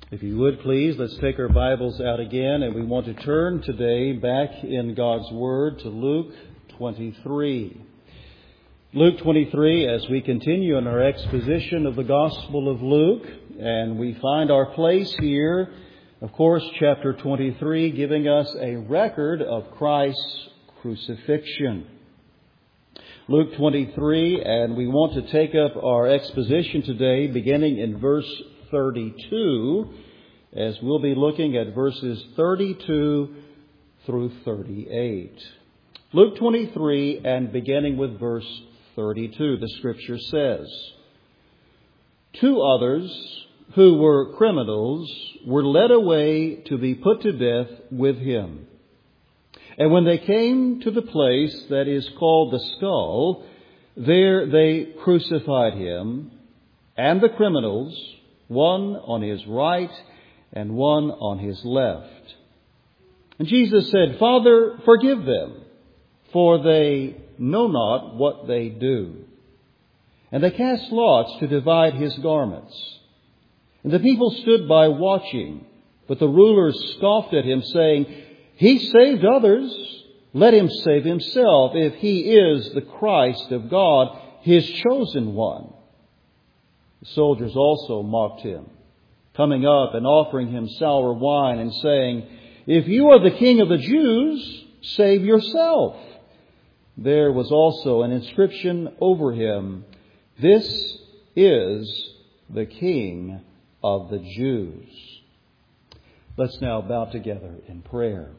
If you would please, let's take our Bibles out again, and we want to turn today back in God's Word to Luke 23. Luke 23, as we continue in our exposition of the Gospel of Luke, and we find our place here, of course, chapter 23, giving us a record of Christ's crucifixion. Luke 23, and we want to take up our exposition today beginning in verse 32, as we'll be looking at verses 32 through 38. Luke 23, and beginning with verse 32, the Scripture says, "Two others who were criminals were led away to be put to death with him. And when they came to the place that is called the Skull, there they crucified him and the criminals, one on his right and one on his left. And Jesus said, 'Father, forgive them, for they know not what they do.' And they cast lots to divide his garments. And the people stood by watching, but the rulers scoffed at him, saying, 'He saved others. Let him save himself, if he is the Christ of God, his chosen one.' The soldiers also mocked him, coming up and offering him sour wine and saying, 'If you are the King of the Jews, save yourself.' There was also an inscription over him, 'This is the King of the Jews.'" Let's now bow together in prayer.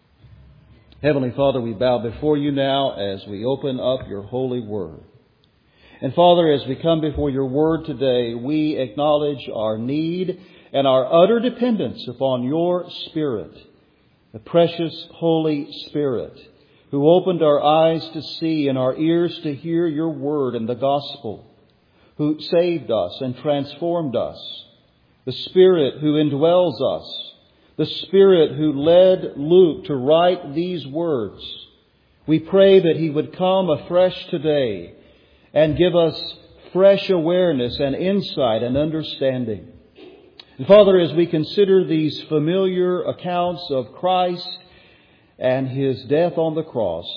Heavenly Father, we bow before you now as we open up your holy word. And Father, as we come before your word today, we acknowledge our need and our utter dependence upon your Spirit, the precious Holy Spirit, who opened our eyes to see and our ears to hear your word and the gospel, who saved us and transformed us, the Spirit who indwells us, the Spirit who led Luke to write these words. We pray that he would come afresh today and give us fresh awareness and insight and understanding. And Father, as we consider these familiar accounts of Christ and his death on the cross,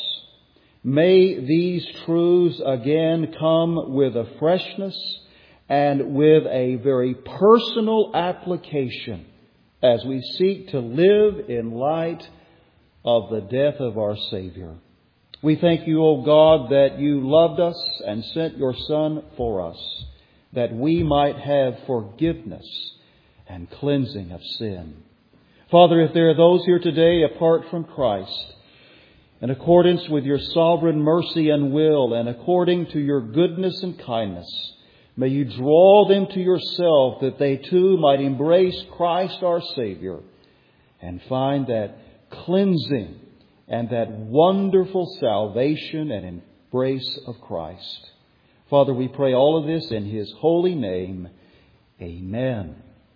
may these truths again come with a freshness and with a very personal application as we seek to live in light of the death of our Savior. We thank you, O God, that you loved us and sent your Son for us, that we might have forgiveness and cleansing of sin. Father, if there are those here today apart from Christ, in accordance with your sovereign mercy and will, and according to your goodness and kindness, may you draw them to yourself that they too might embrace Christ our Savior and find that cleansing and that wonderful salvation and embrace of Christ. Father, we pray all of this in his holy name. Amen.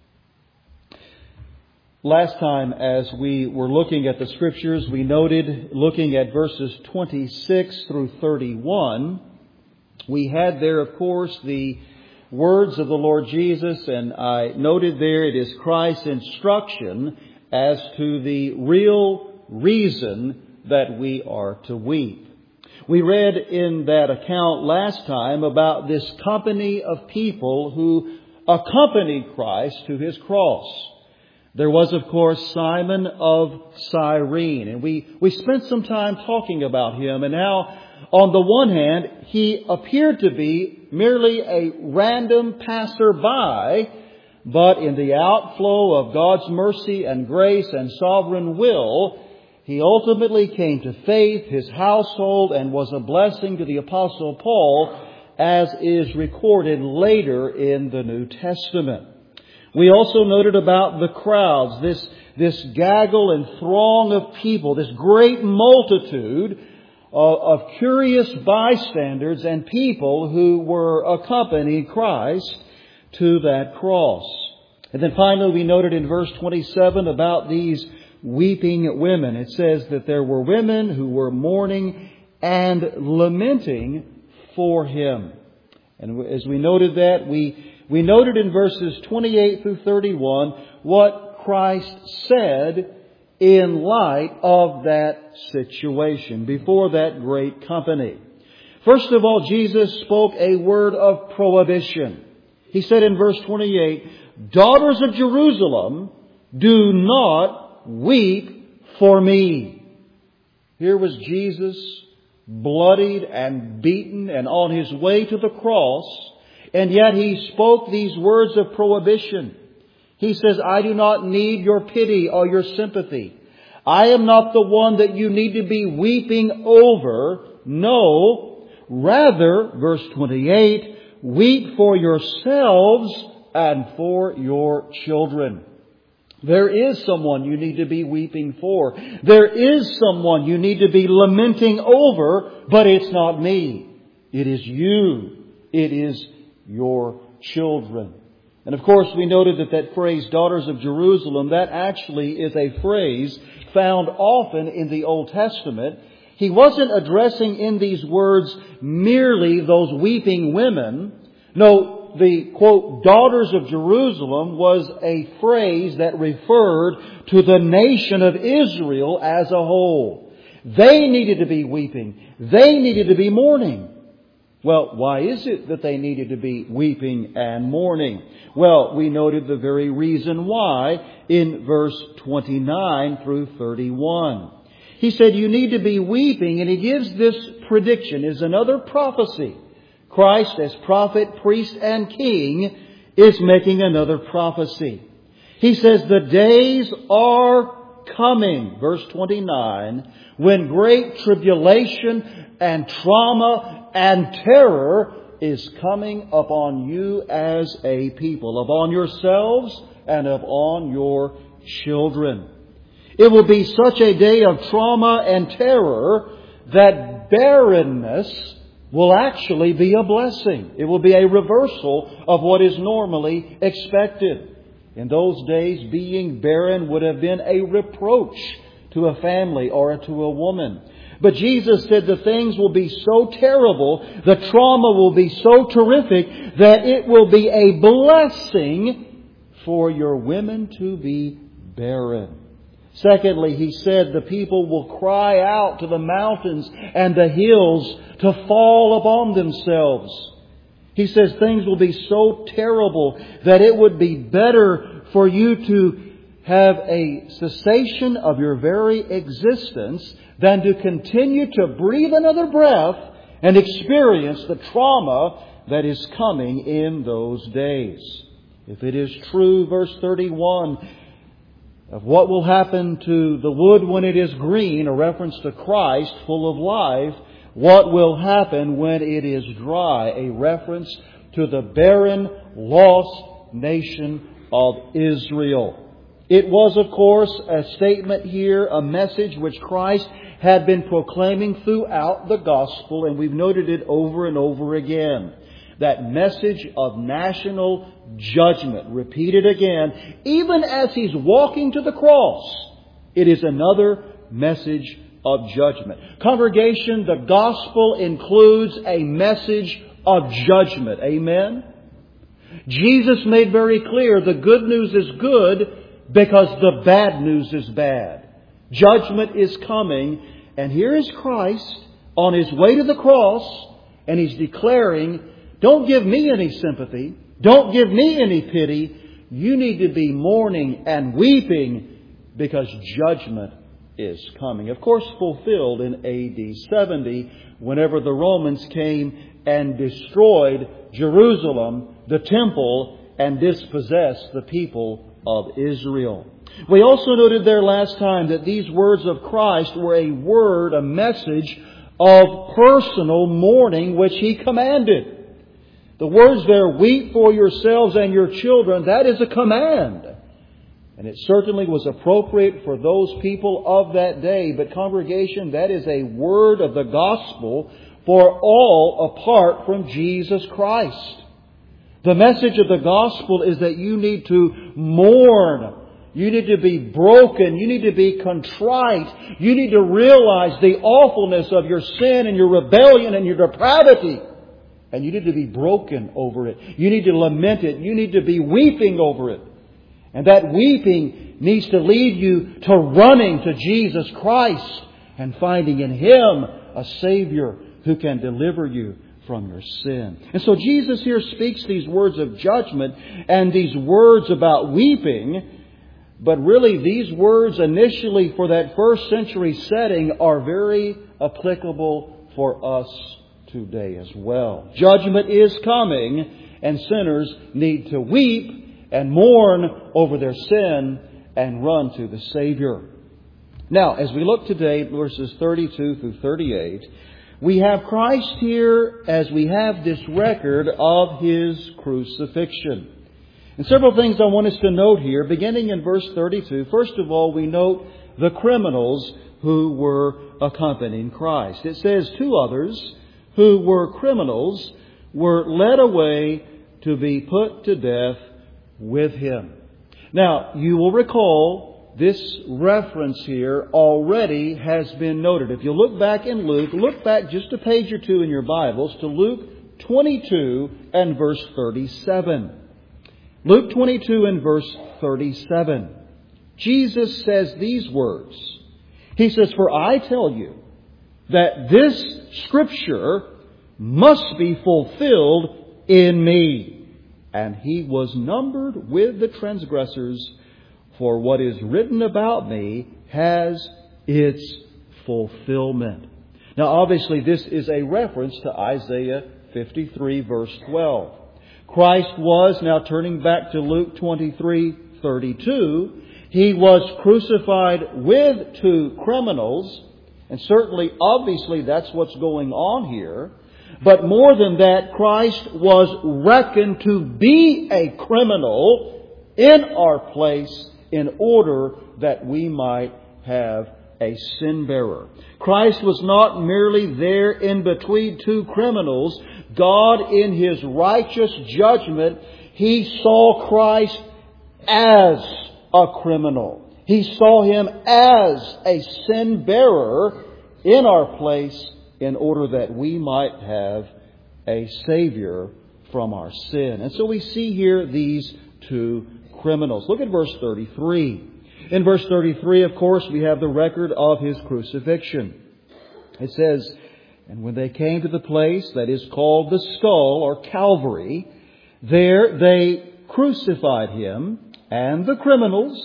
Last time, as we were looking at the Scriptures, we noted, looking at verses 26 through 31, we had there, of course, the words of the Lord Jesus, and I noted there it is Christ's instruction as to the real reason that we are to weep. We read in that account last time about this company of people who accompanied Christ to his cross. There was, of course, Simon of Cyrene, and we spent some time talking about him and how, on the one hand, he appeared to be merely a random passerby, but in the outflow of God's mercy and grace and sovereign will, he ultimately came to faith, his household, and was a blessing to the Apostle Paul, as is recorded later in the New Testament. We also noted about the crowds, this gaggle and throng of people, this great multitude of curious bystanders and people who were accompanying Christ to that cross. And then finally we noted in verse 27 about these weeping women. It says that there were women who were mourning and lamenting for him. And as we noted that, we We noted in verses 28 through 31 what Christ said in light of that situation before that great company. First of all, Jesus spoke a word of prohibition. He said in verse 28, "Daughters of Jerusalem, do not weep for me." Here was Jesus, bloodied and beaten and on His way to the cross, and yet He spoke these words of prohibition. He says, "I do not need your pity or your sympathy. I am not the one that you need to be weeping over. No, rather," verse 28, "weep for yourselves and for your children." There is someone you need to be weeping for. There is someone you need to be lamenting over, but it's not me. It is you. It is your children. And of course, we noted that phrase, "daughters of Jerusalem," that actually is a phrase found often in the Old Testament. He wasn't addressing in these words merely those weeping women. No, the, quote, "daughters of Jerusalem" was a phrase that referred to the nation of Israel as a whole. They needed to be weeping. They needed to be mourning. Well, why is it that they needed to be weeping and mourning? Well, we noted the very reason why in verse 29 through 31. He said you need to be weeping, and He gives this prediction, is another prophecy. Christ as prophet, priest, and king is making another prophecy. He says the days are coming, verse 29, when great tribulation and trauma and terror is coming upon you as a people, upon yourselves and upon your children. It will be such a day of trauma and terror that barrenness will actually be a blessing. It will be a reversal of what is normally expected. In those days, being barren would have been a reproach to a family or to a woman. But Jesus said the things will be so terrible, the trauma will be so terrific, that it will be a blessing for your women to be barren. Secondly, He said the people will cry out to the mountains and the hills to fall upon themselves. He says things will be so terrible that it would be better for you to have a cessation of your very existence than to continue to breathe another breath and experience the trauma that is coming in those days. If it is true, verse 31, of what will happen to the wood when it is green, a reference to Christ full of life, what will happen when it is dry, a reference to the barren, lost nation of Israel. It was, of course, a statement here, a message which Christ had been proclaiming throughout the gospel, and we've noted it over and over again. That message of national judgment, repeated again, even as He's walking to the cross. It is another message of judgment. Congregation, the gospel includes a message of judgment. Amen? Jesus made very clear the good news is good because the bad news is bad. Judgment is coming, and here is Christ on His way to the cross, and He's declaring, don't give me any sympathy. Don't give me any pity. You need to be mourning and weeping because judgment is coming. Of course, fulfilled in AD 70, whenever the Romans came and destroyed Jerusalem, the temple, and dispossessed the people of Israel. We also noted there last time that these words of Christ were a word, a message of personal mourning which He commanded. The words there, weep for yourselves and your children, that is a command. And it certainly was appropriate for those people of that day. But congregation, that is a word of the gospel for all apart from Jesus Christ. The message of the gospel is that you need to mourn. You need to be broken. You need to be contrite. You need to realize the awfulness of your sin and your rebellion and your depravity. and you need to be broken over it. You need to lament it. You need to be weeping over it. And that weeping needs to lead you to running to Jesus Christ and finding in Him a Savior who can deliver you from your sin. And so Jesus here speaks these words of judgment and these words about weeping. But really, these words initially for that first century setting are very applicable for us today as well. Judgment is coming, and sinners need to weep and mourn over their sin and run to the Savior. Now, as we look today at verses 32 through 38, we have Christ here as we have this record of His crucifixion. And several things I want us to note here, beginning in verse 32. First of all, we note the criminals who were accompanying Christ. It says 2 others who were criminals were led away to be put to death with Him. Now, you will recall this reference here already has been noted. If you look back in Luke, look back just a page or two in your Bibles to Luke 22 and verse 37. Luke 22 and verse 37. Jesus says these words. He says, "For I tell you that this Scripture must be fulfilled in me. And He was numbered with the transgressors, for what is written about me has its fulfillment." Now obviously this is a reference to Isaiah 53 verse 12. Christ was, now turning back to Luke 23:32, He was crucified with 2 criminals. And certainly, obviously, that's what's going on here. But more than that, Christ was reckoned to be a criminal in our place in order that we might have a sin bearer. Christ was not merely there in between 2 criminals. God, in His righteous judgment, He saw Christ as a criminal. He saw Him as a sin bearer in our place in order that we might have a Savior from our sin. And so we see here these 2 criminals. Look at verse 33. In verse 33, of course, we have the record of His crucifixion. It says, "And when they came to the place that is called the skull, or Calvary, there they crucified Him and the criminals,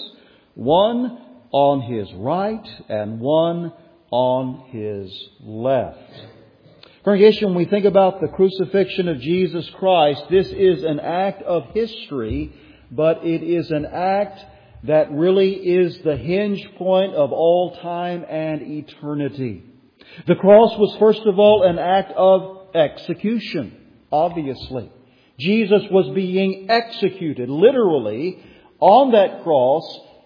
one on His right and one on His left." Congregation, when we think about the crucifixion of Jesus Christ, this is an act of history, but it is an act that really is the hinge point of all time and eternity. The cross was first of all an act of execution, obviously. Jesus was being executed literally on that cross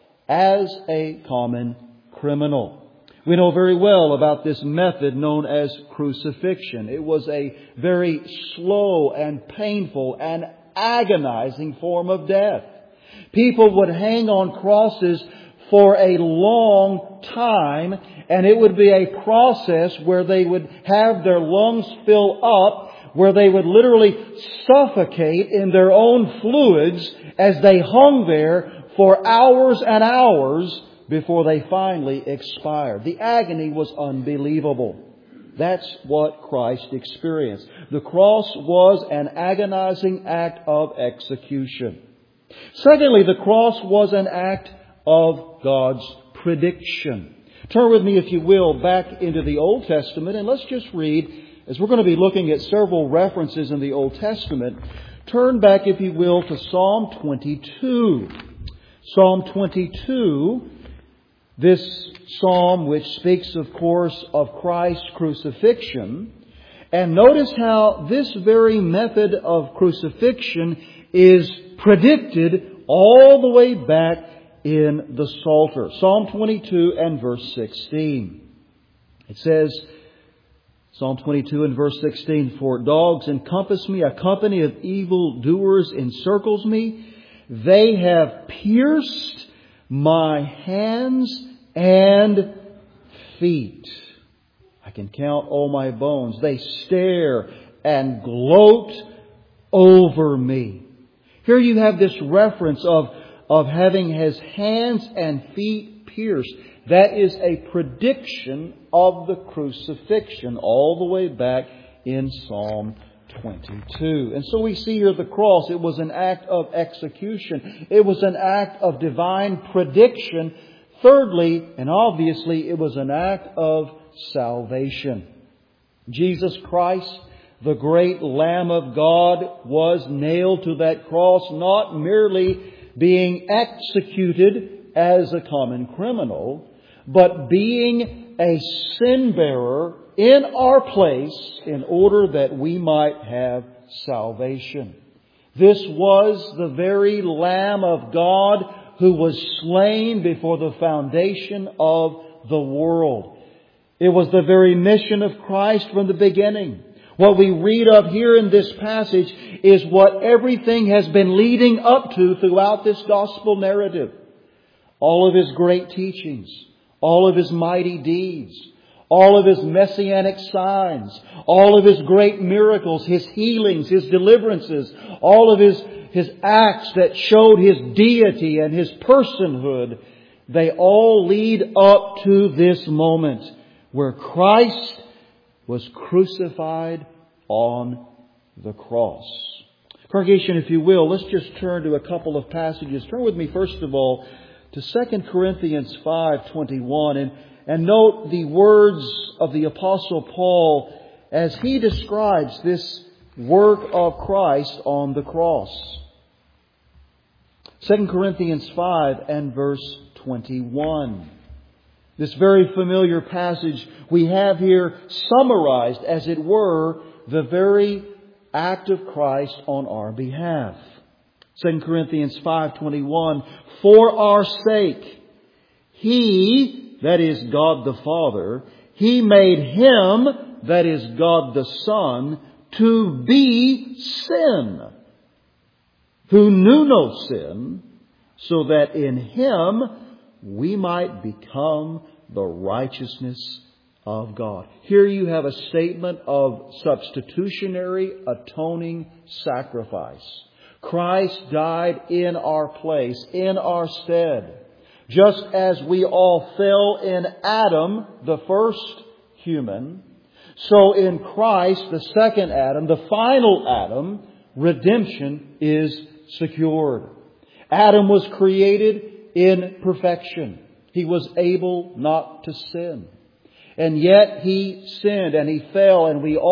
as a common criminal. We know very well about this method known as crucifixion. It was a very slow and painful and agonizing form of death. People would hang on crosses for a long time, and it would be a process where they would have their lungs fill up, where they would literally suffocate in their own fluids as they hung there for hours and hours before they finally expired. The agony was unbelievable. That's what Christ experienced. The cross was an agonizing act of execution. Secondly, the cross was an act of God's prediction. Turn with me, if you will, back into the Old Testament, and let's just read, as we're going to be looking at several references in the Old Testament, turn back, if you will, to Psalm 22. Psalm 22, this psalm which speaks, of course, of Christ's crucifixion. And notice how this very method of crucifixion is predicted all the way back in the Psalter. Psalm 22 and verse 16. It says, Psalm 22 and verse 16, "For dogs encompass me, a company of evildoers encircles me. They have pierced my hands and feet. I can count all my bones. They stare and gloat over me. Here you have this reference of having his hands and feet pierced. That is a prediction of the crucifixion all the way back in Psalm 22. And so we see here the cross. It was an act of execution. It was an act of divine prediction. Thirdly, and obviously, it was an act of salvation. Jesus Christ, the great Lamb of God, was nailed to that cross, not merely being executed as a common criminal, but being a sin-bearer in our place in order that we might have salvation. This was the very Lamb of God who was slain before the foundation of the world. It was the very mission of Christ from the beginning. What we read of here in this passage is what everything has been leading up to throughout this gospel narrative. All of His great teachings, all of His mighty deeds, all of His messianic signs, all of His great miracles, His healings, His deliverances, all of His acts that showed His deity and His personhood, they all lead up to this moment where Christ was crucified on the cross. Congregation, if you will, let's just turn to a couple of passages. Turn with me, first of all, to 2 Corinthians 5:21 and note the words of the Apostle Paul as he describes this work of Christ on the cross. 2 Corinthians 5 and verse 21. This very familiar passage we have here summarized, as it were, the very act of Christ on our behalf. 2 Corinthians 5:21, for our sake, He, that is God the Father, He made Him, that is God the Son, to be sin, who knew no sin, so that in Him we might become the righteousness of God. Here you have a statement of substitutionary atoning sacrifice. Christ died in our place, in our stead. Just as we all fell in Adam, the first human, so in Christ, the second Adam, the final Adam, redemption is secured. Adam was created in perfection. He was able not to sin. And yet he sinned and he fell, and we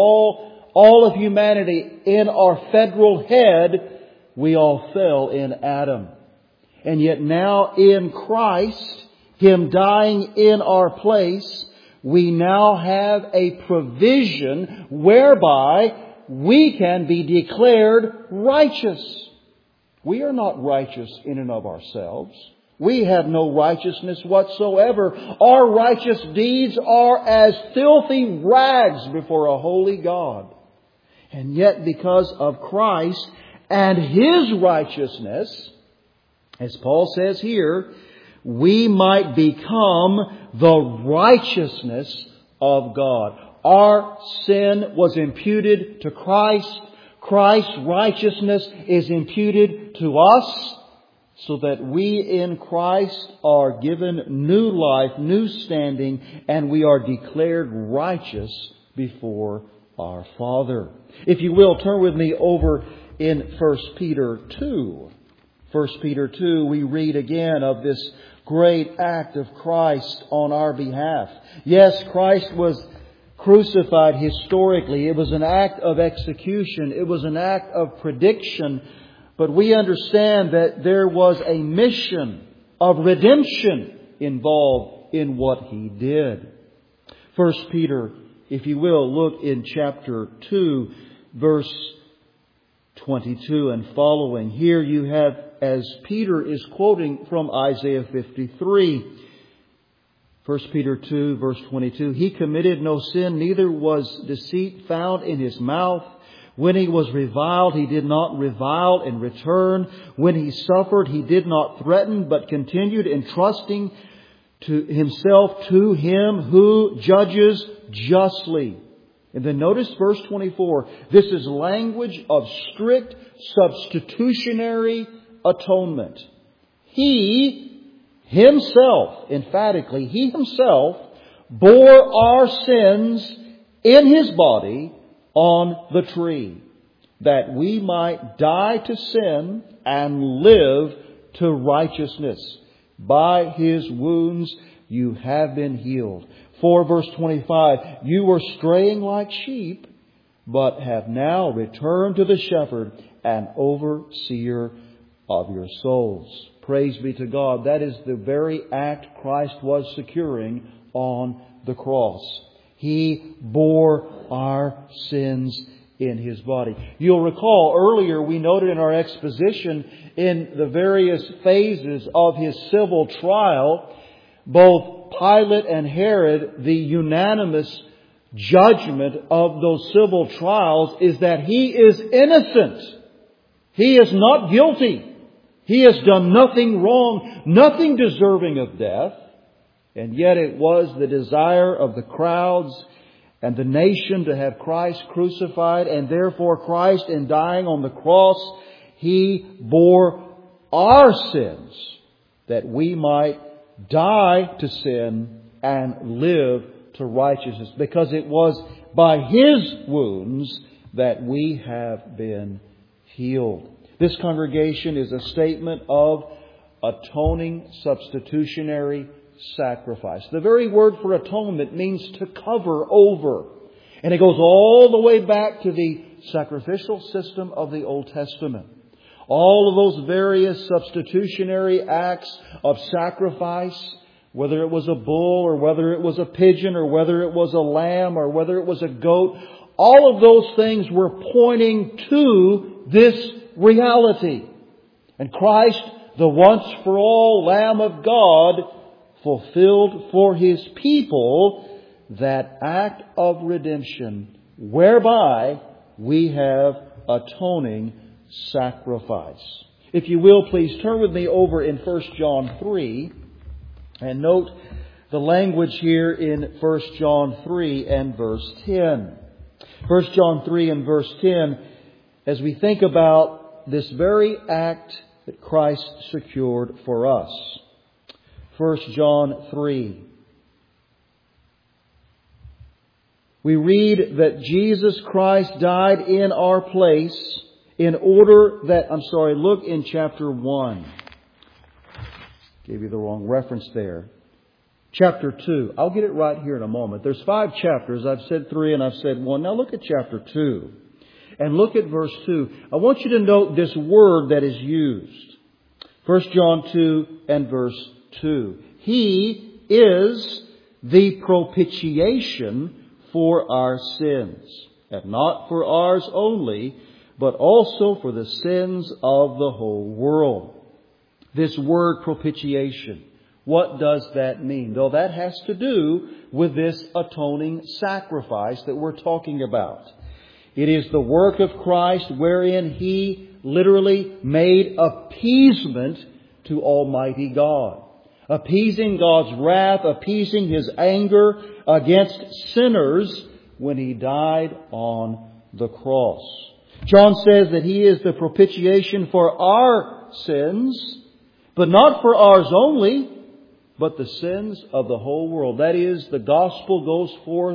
all of humanity in our federal head, we all fell in Adam. And yet now in Christ, Him dying in our place, we now have a provision whereby we can be declared righteous. We are not righteous in and of ourselves. We have no righteousness whatsoever. Our righteous deeds are as filthy rags before a holy God. And yet because of Christ and His righteousness, as Paul says here, we might become the righteousness of God. Our sin was imputed to Christ. Christ's righteousness is imputed to us, so that we in Christ are given new life, new standing, and we are declared righteous before our Father. If you will, turn with me over in 1 Peter 2. 1 Peter 2, we read again of this great act of Christ on our behalf. Yes, Christ was crucified historically. It was an act of execution. It was an act of prediction. But we understand that there was a mission of redemption involved in what He did. 1 Peter, if you will, look in chapter 2, verse 22 and following. Here you have, as Peter is quoting from Isaiah 53, 1 Peter 2, verse 22, He committed no sin, neither was deceit found in His mouth. When He was reviled, He did not revile in return. When He suffered, He did not threaten, but continued entrusting to Himself to Him who judges justly. And then notice verse 24. This is language of strict substitutionary atonement. He Himself, emphatically, He Himself bore our sins in His body on the tree, that we might die to sin and live to righteousness. By His wounds you have been healed. For verse 25, you were straying like sheep, but have now returned to the shepherd and overseer of your souls. Praise be to God. That is the very act Christ was securing on the cross. He bore our sins in His body. You'll recall earlier we noted in our exposition in the various phases of His civil trial, both Pilate and Herod, the unanimous judgment of those civil trials is that He is innocent. He is not guilty. He has done nothing wrong, nothing deserving of death. And yet it was the desire of the crowds and the nation to have Christ crucified, and therefore Christ, in dying on the cross, He bore our sins that we might die to sin and live to righteousness, because it was by His wounds that we have been healed. This congregation is a statement of atoning substitutionary sacrifice. The very word for atonement means to cover over. And it goes all the way back to the sacrificial system of the Old Testament. All of those various substitutionary acts of sacrifice, whether it was a bull or whether it was a pigeon or whether it was a lamb or whether it was a goat, all of those things were pointing to this reality. And Christ, the once for all Lamb of God, fulfilled for His people that act of redemption whereby we have atoning sacrifice. If you will, please turn with me over in 1 John 3 and note the language here in 1 John 3 and verse 10. 1 John 3 and verse 10, as we think about this very act that Christ secured for us. 1 John 3. We read that Jesus Christ died in our place in order that, look in chapter 1. Gave you the wrong reference there. Chapter 2. I'll get it right here in a moment. There's 5 chapters. I've said 3 and I've said 1. Now look at chapter 2. And look at verse 2. I want you to note this word that is used. 1 John 2 and verse 2. He is the propitiation for our sins, and not for ours only, but also for the sins of the whole world. This word propitiation, what does that mean? Though that has to do with this atoning sacrifice that we're talking about. It is the work of Christ wherein He literally made appeasement to Almighty God. Appeasing God's wrath, appeasing His anger against sinners when He died on the cross. John says that He is the propitiation for our sins, but not for ours only, but the sins of the whole world. That is, the gospel goes forth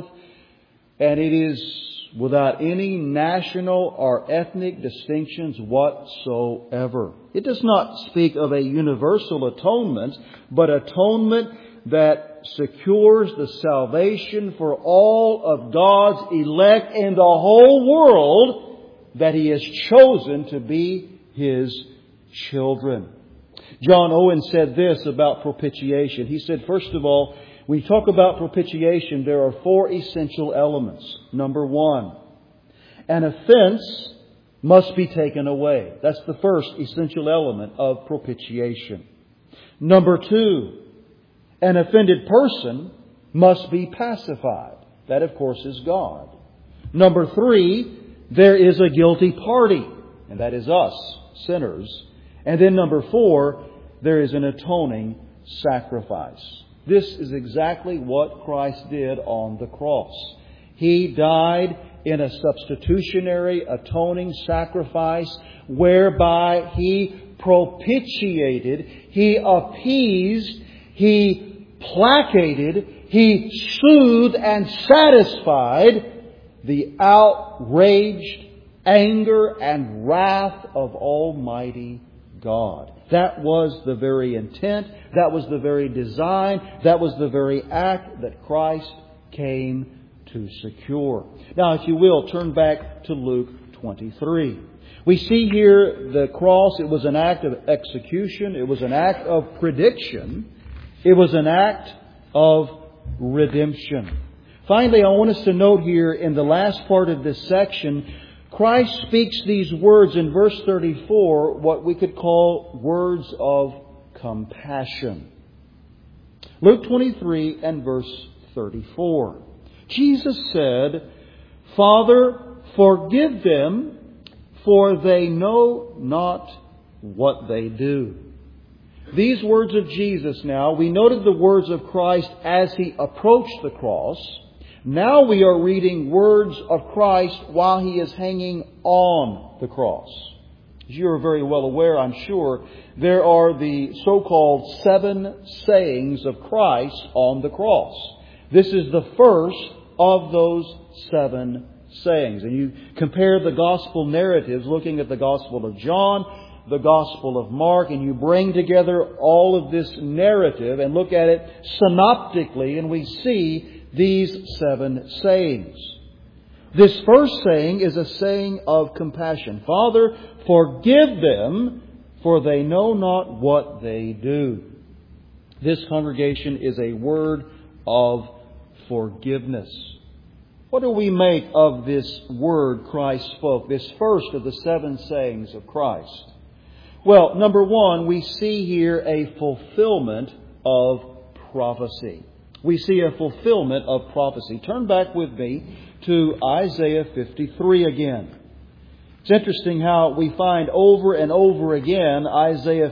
and it is without any national or ethnic distinctions whatsoever. It does not speak of a universal atonement, but atonement that secures the salvation for all of God's elect in the whole world that He has chosen to be His children. John Owen said this about propitiation. He said, first of all, when we talk about propitiation, there are 4 essential elements. Number 1, an offense must be taken away. That's the first essential element of propitiation. Number 2, an offended person must be pacified. That, of course, is God. Number 3, there is a guilty party, and that is us, sinners. And then number 4, there is an atoning sacrifice. This is exactly what Christ did on the cross. He died in a substitutionary atoning sacrifice whereby He propitiated, He appeased, He placated, He soothed and satisfied the outraged anger and wrath of Almighty God. That was the very intent, that was the very design, that was the very act that Christ came to secure. Now, if you will, turn back to Luke 23. We see here the cross. It was an act of execution. It was an act of prediction. It was an act of redemption. Finally, I want us to note here in the last part of this section, Christ speaks these words in verse 34, what we could call words of compassion. Luke 23 and verse 34. Jesus said, "Father, forgive them, for they know not what they do." These words of Jesus now, we noted the words of Christ as He approached the cross. Now we are reading words of Christ while He is hanging on the cross. As you are very well aware, I'm sure, there are the so-called 7 sayings of Christ on the cross. This is the first of those 7 sayings. And you compare the gospel narratives, looking at the Gospel of John, the Gospel of Mark, and you bring together all of this narrative and look at it synoptically, and we see these 7 sayings. This first saying is a saying of compassion. "Father, forgive them, for they know not what they do." This, congregation, is a word of forgiveness. What do we make of this word Christ spoke, this first of the 7 sayings of Christ? Well, number one, we see here a fulfillment of prophecy. We see a fulfillment of prophecy. Turn back with me to Isaiah 53 again. It's interesting how we find over and over again Isaiah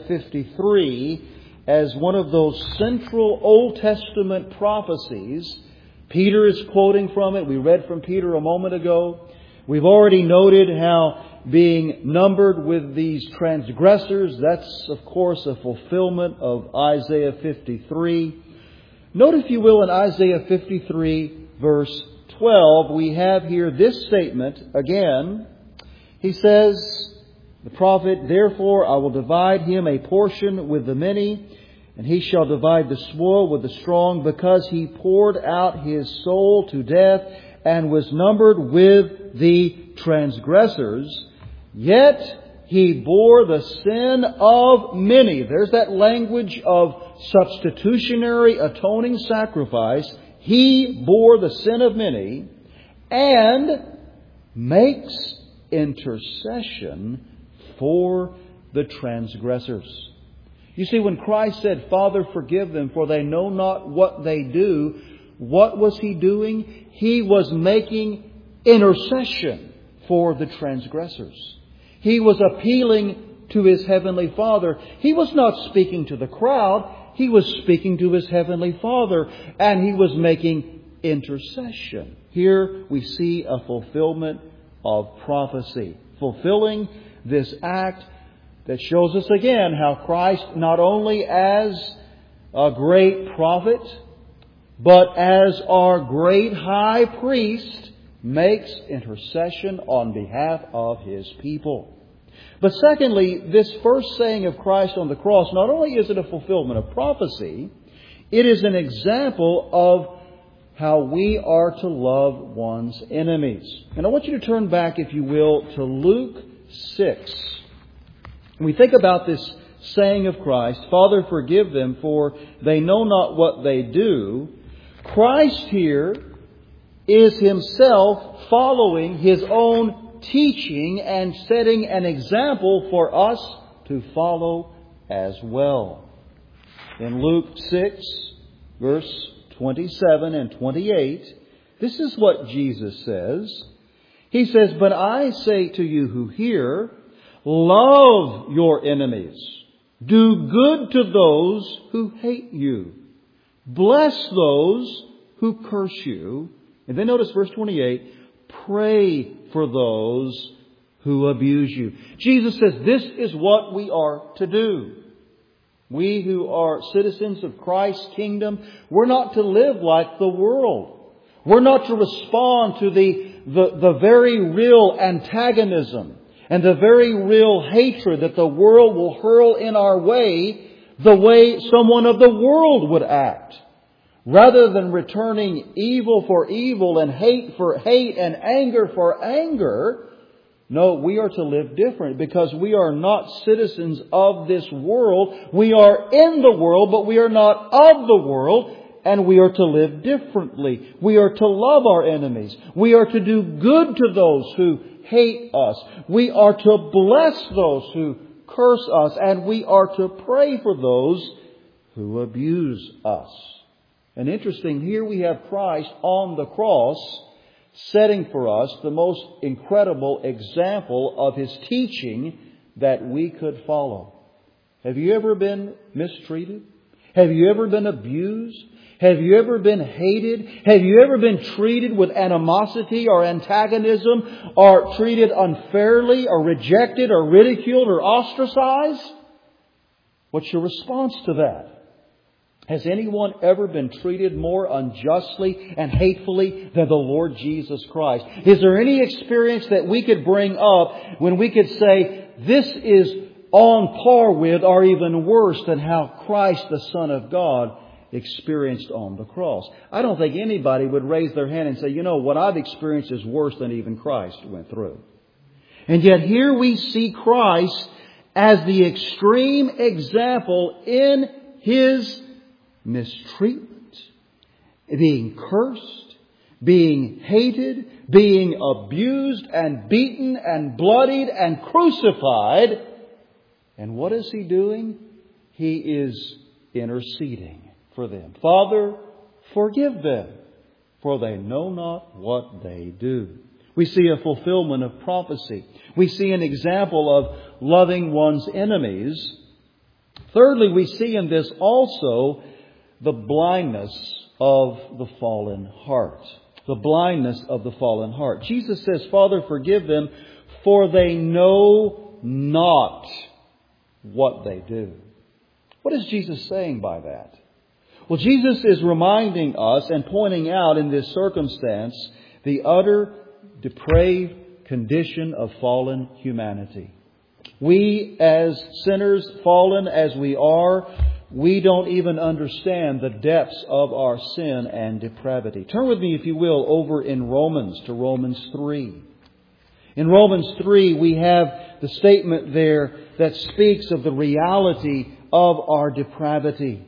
53 as one of those central Old Testament prophecies. Peter is quoting from it. We read from Peter a moment ago. We've already noted how being numbered with these transgressors, that's of course a fulfillment of Isaiah 53. Note, if you will, in Isaiah 53 verse 12, we have here this statement again. He says, the prophet, "Therefore I will divide him a portion with the many, and he shall divide the spoil with the strong, because he poured out his soul to death and was numbered with the transgressors. Yet he bore the sin of many." There's that language of substitutionary atoning sacrifice. He bore the sin of many and makes intercession for the transgressors. You see, when Christ said, "Father, forgive them, for they know not what they do," what was He doing? He was making intercession for the transgressors. He was appealing to His Heavenly Father. He was not speaking to the crowd. He was speaking to His Heavenly Father, and He was making intercession. Here we see a fulfillment of prophecy, fulfilling this act that shows us again how Christ, not only as a great prophet, but as our great high priest, makes intercession on behalf of His people. But secondly, this first saying of Christ on the cross, not only is it a fulfillment of prophecy, it is an example of how we are to love one's enemies. And I want you to turn back, if you will, to Luke 6. When we think about this saying of Christ, "Father, forgive them, for they know not what they do," Christ here is Himself following His own teaching and setting an example for us to follow as well. In Luke 6, verse 27 and 28, this is what Jesus says. He says, "But I say to you who hear, love your enemies. Do good to those who hate you. Bless those who curse you. And then notice verse 28, pray for those who abuse you. Jesus says this is what we are to do. We who are citizens of Christ's kingdom, we're not to live like the world. We're not to respond to the very real antagonism and the very real hatred that the world will hurl in our way, the way someone of the world would act. Rather than returning evil for evil and hate for hate and anger for anger, no, we are to live different because we are not citizens of this world. We are in the world, but we are not of the world, and we are to live differently. We are to love our enemies. We are to do good to those who hate us. We are to bless those who curse us, and we are to pray for those who abuse us. And interesting, here we have Christ on the cross setting for us the most incredible example of His teaching that we could follow. Have you ever been mistreated? Have you ever been abused? Have you ever been hated? Have you ever been treated with animosity or antagonism, or treated unfairly, or rejected, or ridiculed, or ostracized? What's your response to that? Has anyone ever been treated more unjustly and hatefully than the Lord Jesus Christ? Is there any experience that we could bring up when we could say, this is on par with or even worse than how Christ, the Son of God, experienced on the cross? I don't think anybody would raise their hand and say, you know, what I've experienced is worse than even Christ went through. And yet here we see Christ as the extreme example in His mistreatment, being cursed, being hated, being abused and beaten and bloodied and crucified. And what is He doing? He is interceding for them. Father, forgive them, for they know not what they do. We see a fulfillment of prophecy. We see an example of loving one's enemies. Thirdly, we see in this also the blindness of the fallen heart. The blindness of the fallen heart. Jesus says, Father, forgive them, for they know not what they do. What is Jesus saying by that? Well, Jesus is reminding us and pointing out in this circumstance the utter depraved condition of fallen humanity. We, as sinners, fallen as we are, we don't even understand the depths of our sin and depravity. Turn with me, if you will, over in Romans to Romans 3. In Romans 3, we have the statement there that speaks of the reality of our depravity.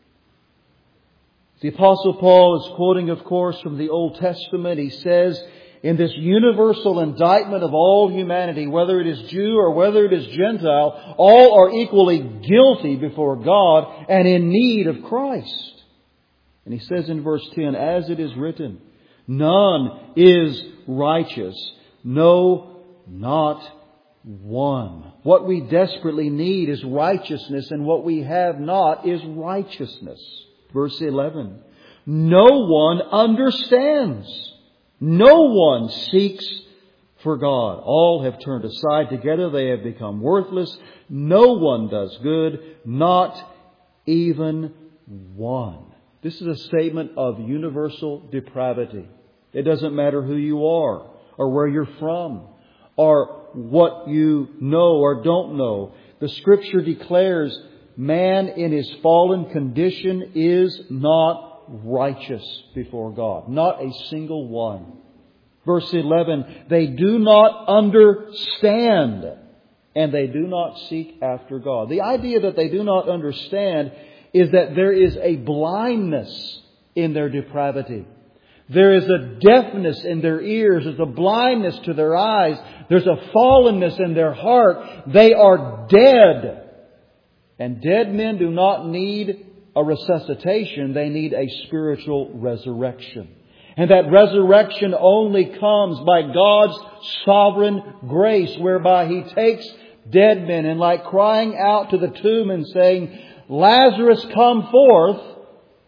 The Apostle Paul is quoting, of course, from the Old Testament. He says, in this universal indictment of all humanity, whether it is Jew or whether it is Gentile, all are equally guilty before God and in need of Christ. And he says in verse 10, as it is written, none is righteous, no, not one. What we desperately need is righteousness, and what we have not is righteousness. Verse 11, no one understands. No one seeks for God. All have turned aside together. They have become worthless. No one does good, not even one. This is a statement of universal depravity. It doesn't matter who you are or where you're from or what you know or don't know. The Scripture declares man in his fallen condition is not righteous before God. Not a single one. Verse 11, they do not understand and they do not seek after God. The idea that they do not understand is that there is a blindness in their depravity. There is a deafness in their ears. There's a blindness to their eyes. There's a fallenness in their heart. They are dead. And dead men do not need a resuscitation, they need a spiritual resurrection. And that resurrection only comes by God's sovereign grace, whereby He takes dead men and, like crying out to the tomb and saying, Lazarus, come forth,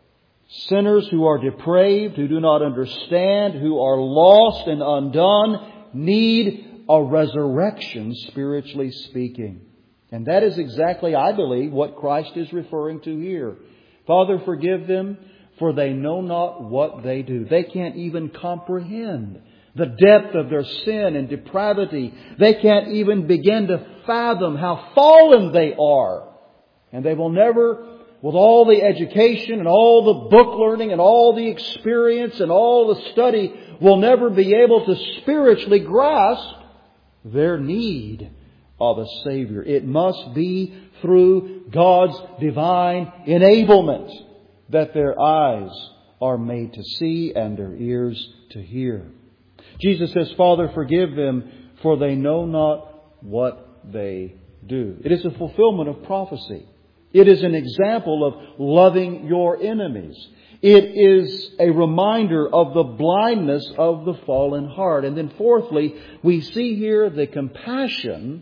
Sinners who are depraved, who do not understand, who are lost and undone, need a resurrection, spiritually speaking. And that is exactly, I believe, what Christ is referring to here. Father, forgive them, for they know not what they do. They can't even comprehend the depth of their sin and depravity. They can't even begin to fathom how fallen they are. And they will never, with all the education and all the book learning and all the experience and all the study, will never be able to spiritually grasp their need of a Savior. It must be through God's divine enablement that their eyes are made to see and their ears to hear. Jesus says, Father, forgive them, for they know not what they do. It is a fulfillment of prophecy. It is an example of loving your enemies. It is a reminder of the blindness of the fallen heart. And then fourthly, we see here the compassion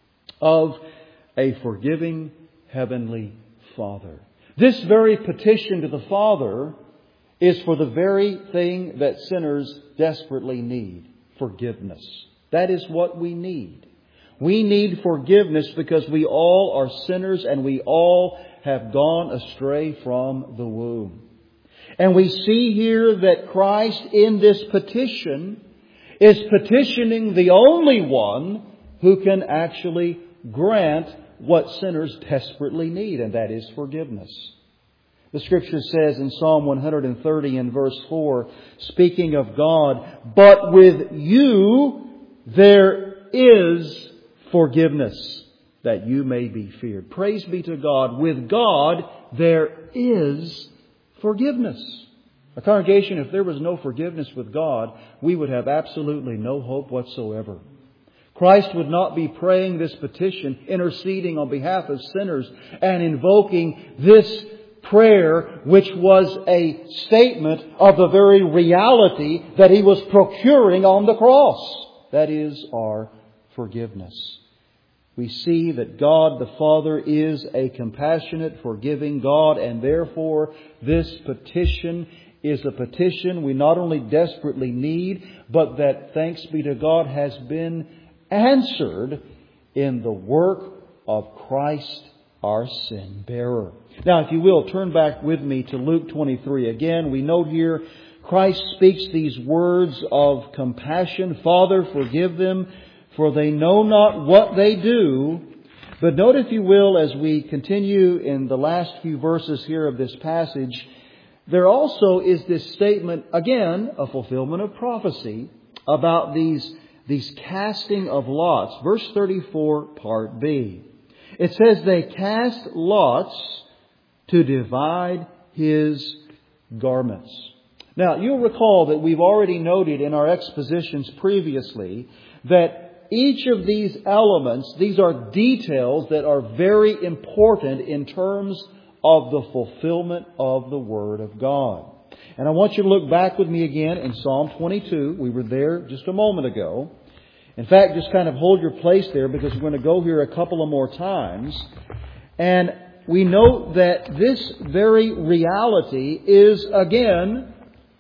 of a forgiving Heavenly Father. This very petition to the Father is for the very thing that sinners desperately need: forgiveness. That is what we need. We need forgiveness because we all are sinners and we all have gone astray from the womb. And we see here that Christ in this petition is petitioning the only one who can actually grant what sinners desperately need, and that is forgiveness. The Scripture says in Psalm 130 and verse 4, speaking of God, "But with you there is forgiveness, that you may be feared." Praise be to God. With God there is forgiveness. A congregation, if there was no forgiveness with God, we would have absolutely no hope whatsoever. Christ would not be praying this petition, interceding on behalf of sinners, and invoking this prayer, which was a statement of the very reality that He was procuring on the cross. That is our forgiveness. We see that God the Father is a compassionate, forgiving God, and therefore this petition is a petition we not only desperately need, but that, thanks be to God, has been answered in the work of Christ, our sin bearer. Now, if you will, turn back with me to Luke 23. Again, we note here Christ speaks these words of compassion. Father, forgive them, for they know not what they do. But note, if you will, as we continue in the last few verses here of this passage, there also is this statement, again, a fulfillment of prophecy, about these casting of lots. Verse 34, part B. It says they cast lots to divide His garments. Now, you'll recall that we've already noted in our expositions previously that each of these elements, these are details that are very important in terms of the fulfillment of the Word of God. And I want you to look back with me again in Psalm 22. We were there just a moment ago. In fact, just kind of hold your place there, because we're going to go here a couple of more times. And we note that this very reality is, again,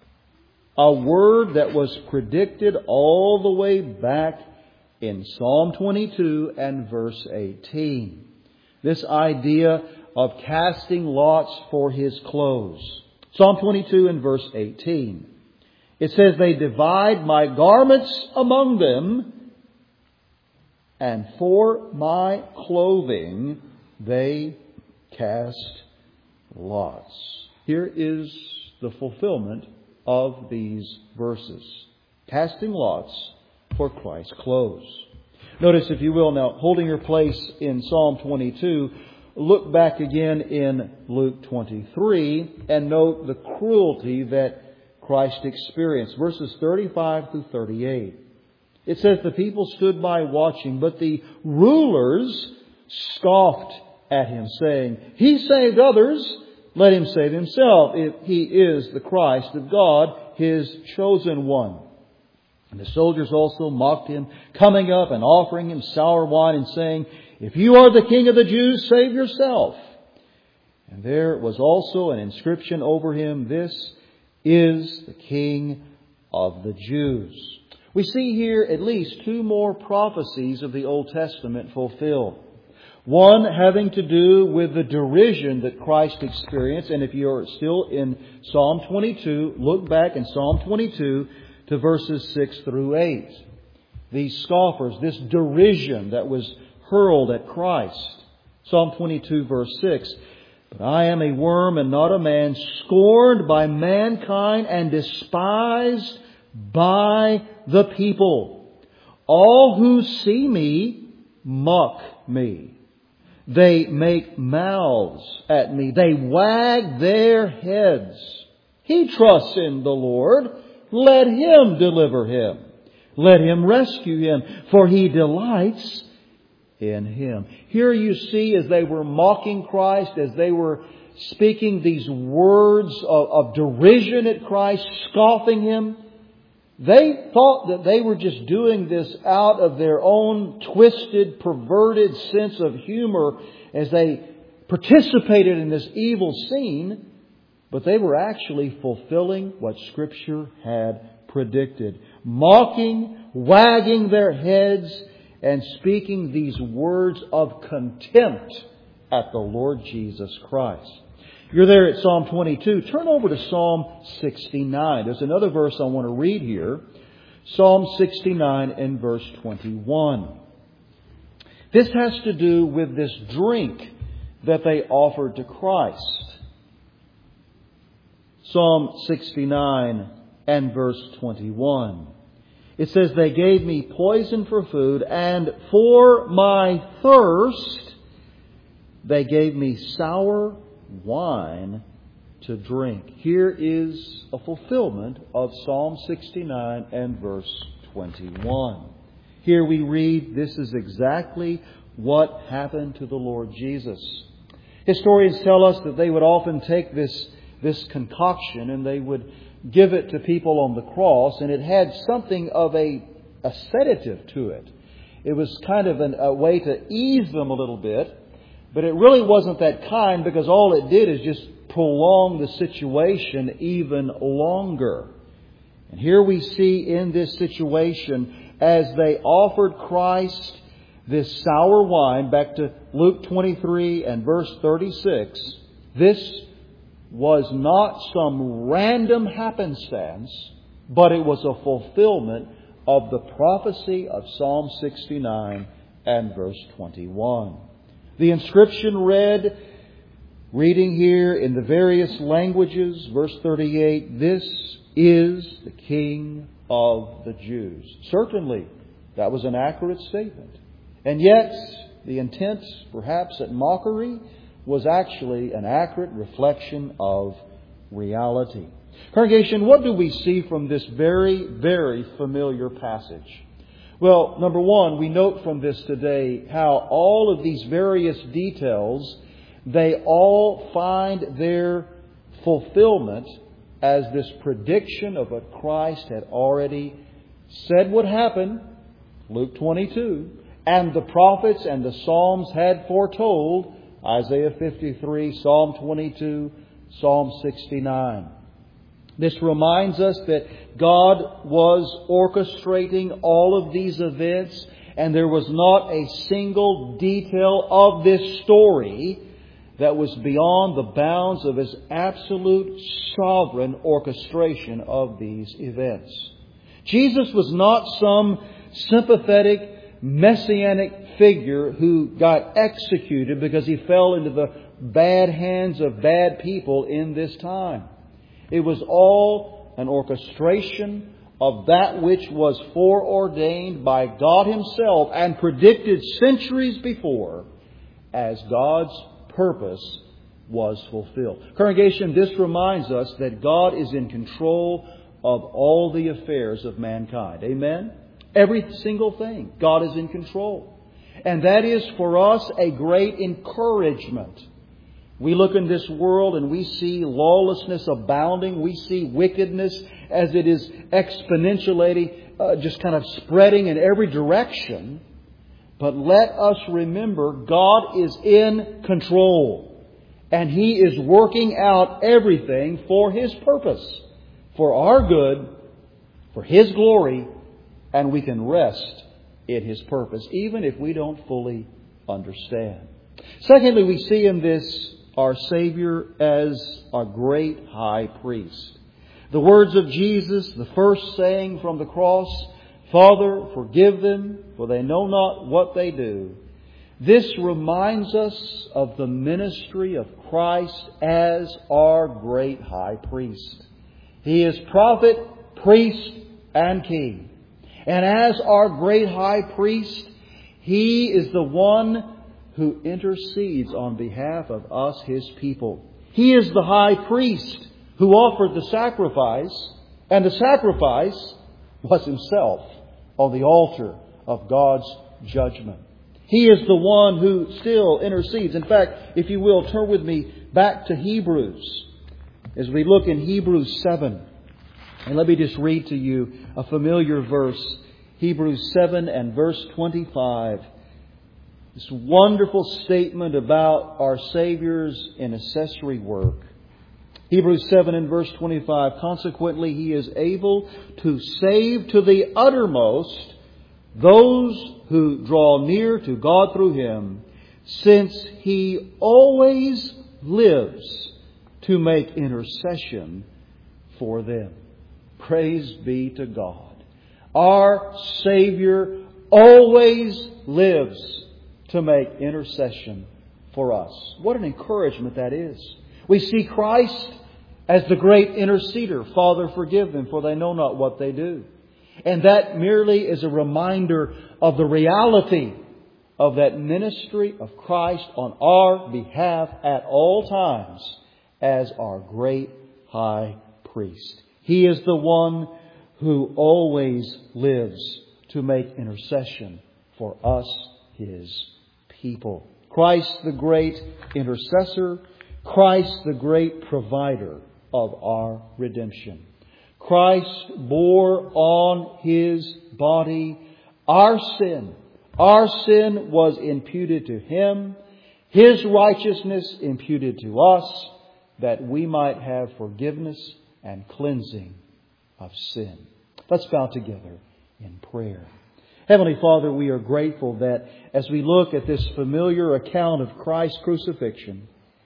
a word that was predicted all the way back in Psalm 22 and verse 18. This idea of casting lots for His clothes. Psalm 22 and verse 18. It says, they divide my garments among them, and for my clothing they cast lots. Here is the fulfillment of these verses. Casting lots for Christ's clothes. Notice, if you will, now, holding your place in Psalm 22, look back again in Luke 23 and note the cruelty that Christ experienced. Verses 35 through 38. It says, the people stood by watching, but the rulers scoffed at Him, saying, He saved others, let Him save Himself, if He is the Christ of God, His chosen one. And the soldiers also mocked Him, coming up and offering Him sour wine and saying, If you are the King of the Jews, save yourself. And there was also an inscription over him, "This is the King of the Jews." We see here at least two more prophecies of the Old Testament fulfilled. One having to do with the derision that Christ experienced. And if you're still in Psalm 22, look back in Psalm 22 to verses 6 through 8. These scoffers, this derision that was hurled at Christ. Psalm 22 verse 6. "But I am a worm and not a man, scorned by mankind and despised by the people. All who see me mock me. They make mouths at me. They wag their heads. He trusts in the Lord. Let Him deliver him. Let Him rescue him, for He delights in Him." Here you see, as they were mocking Christ, as they were speaking these words of derision at Christ, scoffing Him, they thought that they were just doing this out of their own twisted, perverted sense of humor as they participated in this evil scene, but they were actually fulfilling what Scripture had predicted. Mocking, wagging their heads, and speaking these words of contempt at the Lord Jesus Christ. You're there at Psalm 22. Turn over to Psalm 69. There's another verse I want to read here. Psalm 69 and verse 21. This has to do with this drink that they offered to Christ. Psalm 69 and verse 21. It says, "They gave me poison for food, and for my thirst they gave me sour wine to drink." Here is a fulfillment of Psalm 69 and verse 21. Here we read, this is exactly what happened to the Lord Jesus. Historians tell us that they would often take this concoction and they would give it to people on the cross, and it had something of a sedative to it. It was kind of a way to ease them a little bit, but it really wasn't that kind, because all it did is just prolong the situation even longer. And here we see in this situation, as they offered Christ this sour wine, back to Luke 23 and verse 36, this was not some random happenstance, but it was a fulfillment of the prophecy of Psalm 69 and verse 21. The inscription read, reading here in the various languages, verse 38, "This is the King of the Jews." Certainly, that was an accurate statement. And yet, the intent, perhaps at mockery, was actually an accurate reflection of reality. Congregation, what do we see from this very, very familiar passage? Well, number one, we note from this today how all of these various details, they all find their fulfillment as this prediction of what Christ had already said would happen, Luke 22, and the prophets and the Psalms had foretold, Isaiah 53, Psalm 22, Psalm 69. This reminds us that God was orchestrating all of these events, and there was not a single detail of this story that was beyond the bounds of His absolute sovereign orchestration of these events. Jesus was not some sympathetic messianic figure who got executed because he fell into the bad hands of bad people in this time. It was all an orchestration of that which was foreordained by God Himself and predicted centuries before as God's purpose was fulfilled. Congregation, this reminds us that God is in control of all the affairs of mankind. Amen? Every single thing. God is in control. And that is for us a great encouragement. We look in this world and we see lawlessness abounding. We see wickedness as it is exponentially just kind of spreading in every direction. But let us remember, God is in control. And He is working out everything for His purpose, for our good, for His glory, and we can rest in His purpose, even if we don't fully understand. Secondly, we see in this our Savior as a great high priest. The words of Jesus, the first saying from the cross, "Father, forgive them, for they know not what they do." This reminds us of the ministry of Christ as our great high priest. He is prophet, priest, and king. And as our great high priest, He is the one who intercedes on behalf of us, His people. He is the high priest who offered the sacrifice, and the sacrifice was Himself on the altar of God's judgment. He is the one who still intercedes. In fact, if you will, turn with me back to Hebrews as we look in Hebrews 7. And let me just read to you a familiar verse, Hebrews 7 and verse 25. This wonderful statement about our Savior's intercessory work. Hebrews 7 and verse 25, "Consequently, He is able to save to the uttermost those who draw near to God through Him, since He always lives to make intercession for them." Praise be to God. Our Savior always lives to make intercession for us. What an encouragement that is. We see Christ as the great interceder. "Father, forgive them, for they know not what they do." And that merely is a reminder of the reality of that ministry of Christ on our behalf at all times as our great high priest. He is the one who always lives to make intercession for us, His people. Christ the great intercessor, Christ the great provider of our redemption. Christ bore on His body our sin. Our sin was imputed to Him, His righteousness imputed to us, that we might have forgiveness and cleansing of sin. Let's bow together in prayer. Heavenly Father, we are grateful that as we look at this familiar account of Christ's crucifixion,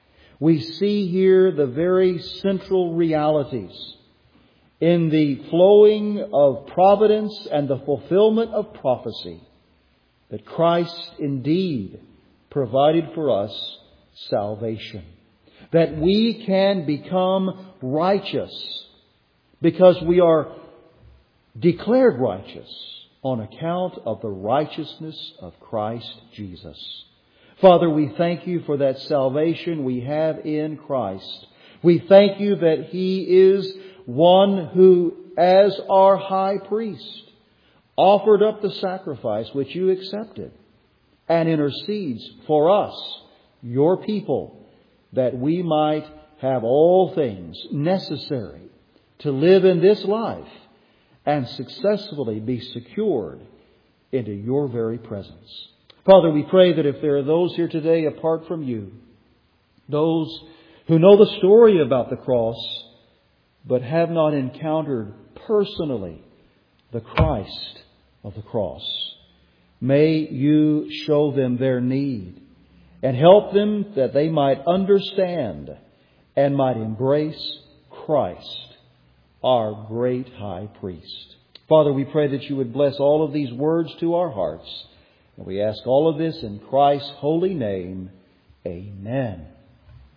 we see here the very central realities in the flowing of providence and the fulfillment of prophecy, that Christ indeed provided for us salvation. That we can become righteous because we are declared righteous on account of the righteousness of Christ Jesus. Father, we thank You for that salvation we have in Christ. We thank You that He is one who, as our high priest, offered up the sacrifice which You accepted and intercedes for us, Your people, that we might have all things necessary to live in this life and successfully be secured into Your very presence. Father, we pray that if there are those here today apart from You, those who know the story about the cross, but have not encountered personally the Christ of the cross, may You show them their need and help them that they might understand and might embrace Christ, our great high priest. Father, we pray that You would bless all of these words to our hearts. And we ask all of this in Christ's holy name. Amen.